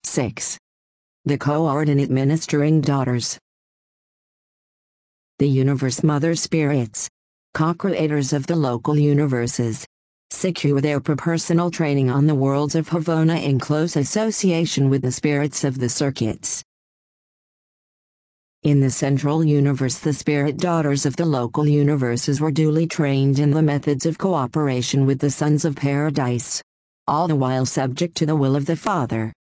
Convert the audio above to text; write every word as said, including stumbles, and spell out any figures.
six. The coordinate ministering daughters. The universe mother spirits, co-creators of the local universes, secure their personal training on the worlds of Havona in close association with the spirits of the circuits. In the central universe, the spirit daughters of the local universes were duly trained in the methods of cooperation with the sons of paradise, all the while subject to the will of the Father.